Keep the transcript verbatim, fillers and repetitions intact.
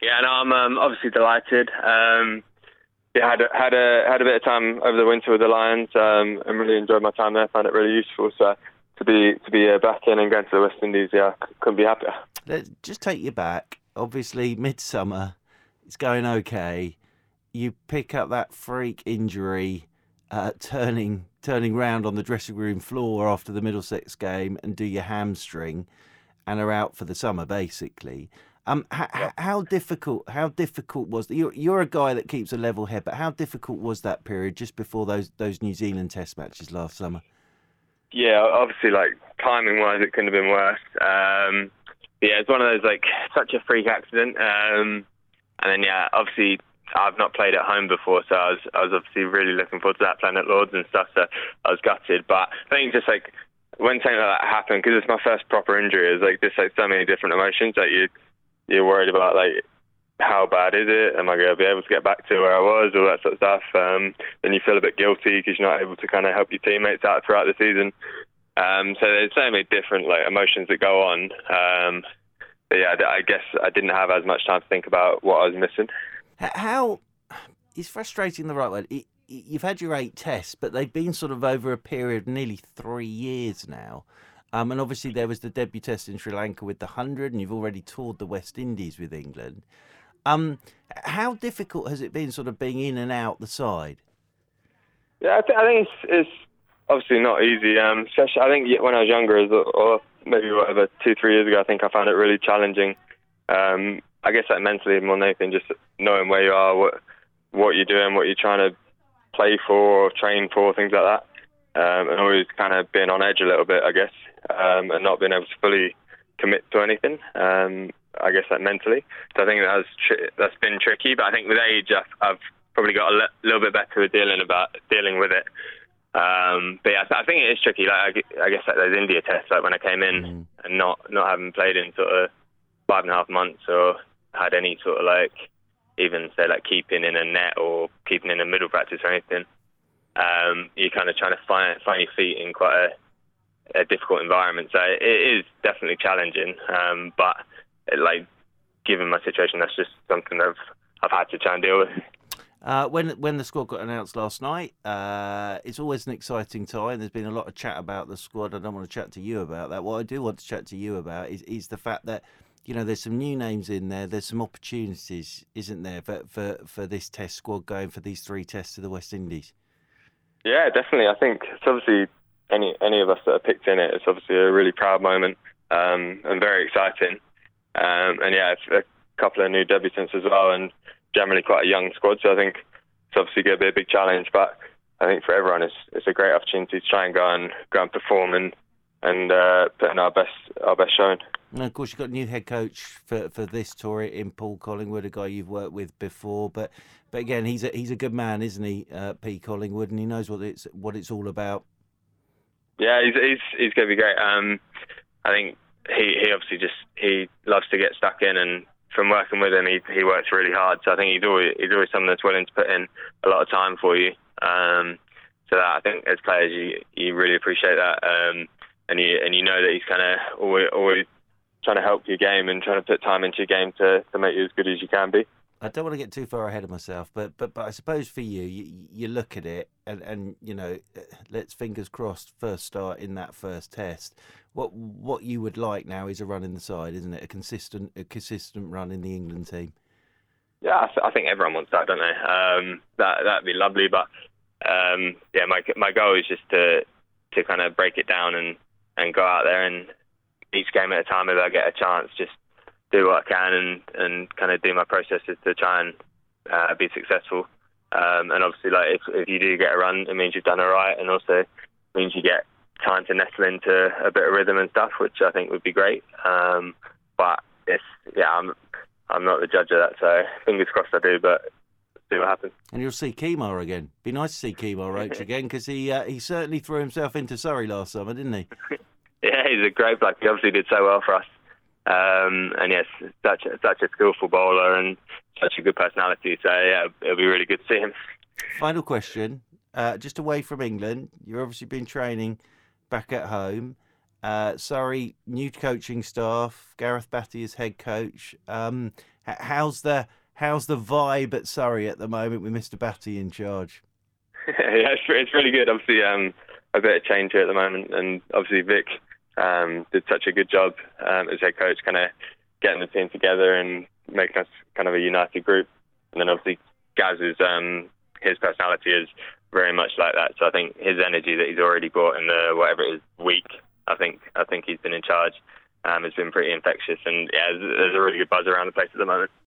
Yeah, no, I'm um, obviously delighted. Um, yeah, had a, had a had a bit of time over the winter with the Lions, um, and really enjoyed my time there. Found it really useful. So to be to be uh, back in and going to the West Indies, yeah, c- couldn't be happier. Let's just take you back. Obviously, midsummer, it's going okay. You pick up that freak injury, uh, turning turning round on the dressing room floor after the Middlesex game, and do your hamstring, and are out for the summer, basically. Um, h- Yeah. how difficult? How difficult was that? You're, you're a guy that keeps a level head, but how difficult was that period just before those those New Zealand Test matches last summer? Yeah, obviously, like timing wise, it couldn't have been worse. Um, but yeah, it's one of those like such a freak accident. Um, and then yeah, obviously I've not played at home before, so I was I was obviously really looking forward to that, playing at Lords and stuff. So I was gutted, but I think just like when something like that happened, because it's my first proper injury, it's like just like so many different emotions that you you're worried about, like how bad is it? Am I going to be able to get back to where I was? All that sort of stuff. Um, then you feel a bit guilty because you're not able to kind of help your teammates out throughout the season. Um, so there's so many different like emotions that go on. Um, but yeah, I guess I didn't have as much time to think about what I was missing. How is frustrating the right word? It, you've had your eight tests, but they've been sort of over a period of nearly three years now. Um, and obviously there was the debut test in Sri Lanka with the hundred, and you've already toured the West Indies with England. Um, how difficult has it been, sort of being in and out the side? Yeah, I, th- I think it's, it's obviously not easy. Um, especially I think when I was younger, as a- or maybe whatever two, three years ago, I think I found it really challenging. Um, I guess like mentally more than anything, just knowing where you are, what what you're doing, what you're trying to play for or train for, things like that. Um, and always kind of being on edge a little bit, I guess, um, and not being able to fully commit to anything. Um, I guess like mentally, so I think that's tr- that's been tricky. But I think with age, I've, I've probably got a le- little bit better with dealing about dealing with it. Um, but yeah, I think it is tricky. Like I, gu- I guess like those India tests, like when I came in Mm. and not not having played in sort of five and a half months or had any sort of like even say like keeping in a net or keeping in a middle practice or anything. Um, you're kind of trying to find find your feet in quite a, a difficult environment. So it is definitely challenging. Um, but it, like given my situation, that's just something I've I've had to try and deal with. Uh, when when the squad got announced last night, uh, it's always an exciting time. There's been a lot of chat about the squad. I don't want to chat to you about that. What I do want to chat to you about is, is the fact that, you know, there's some new names in there. There's some opportunities, isn't there, for, for, for this test squad going for these three tests to the West Indies? Yeah, definitely. I think it's obviously any any of us that are picked in it, it's obviously a really proud moment um, and very exciting. Um, and yeah, it's a couple of new debutants as well, and generally quite a young squad. So I think it's obviously going to be a big challenge, but I think for everyone, it's it's a great opportunity to try and go and go and perform and and uh, put in our best our best showing. And of course, you've got a new head coach for, for this tour in Paul Collingwood, a guy you've worked with before. But but again, he's a he's a good man, isn't he, uh, P. Collingwood, and he knows what it's what it's all about. Yeah, he's he's he's going to be great. Um, I think he he obviously just he loves to get stuck in, and from working with him, he he works really hard. So I think he's always he's always someone that's willing to put in a lot of time for you. Um, so that I think as players, you you really appreciate that, um, and you and you know that he's kind of always always trying to help your game and trying to put time into your game to to make you as good as you can be. I don't want to get too far ahead of myself, but but but I suppose for you, you, you look at it and, and you know, let's fingers crossed first start in that first test. What what you would like now is a run in the side, isn't it? A consistent a consistent run in the England team. Yeah, I, th- I think everyone wants that, don't they? Um, that that'd be lovely, but um, yeah, my my goal is just to to kind of break it down and, and go out there and each game at a time, if I get a chance, just do what I can and, and kind of do my processes to try and uh, be successful. Um, and obviously, like if, if you do get a run, it means you've done all right, and also means you get time to nestle into a bit of rhythm and stuff, which I think would be great. Um, but it's yeah, I'm I'm not the judge of that, so fingers crossed I do, but see what happens. And you'll see Kemar again. Be nice to see Kemar Roach again, because he uh, he certainly threw himself into Surrey last summer, didn't he? Yeah, he's a great bloke. He obviously did so well for us. Um, and yes, such a, such a skillful bowler and such a good personality. So yeah, it'll be really good to see him. Final question, uh, just away from England, you've obviously been training back at home. Uh, Surrey, new coaching staff, Gareth Batty as head coach. Um, H- how's the how's the vibe at Surrey at the moment with Mister Batty in charge? Yeah, it's, it's really good. Obviously, um, a bit of change here at the moment, and obviously Vic um, did such a good job um, as head coach, kind of getting the team together and making us kind of a united group. And then obviously Gaz is um, his personality is very much like that. So I think his energy that he's already brought in the whatever it is week, I think I think he's been in charge. Um, has been pretty infectious, and yeah, there's, there's a really good buzz around the place at the moment.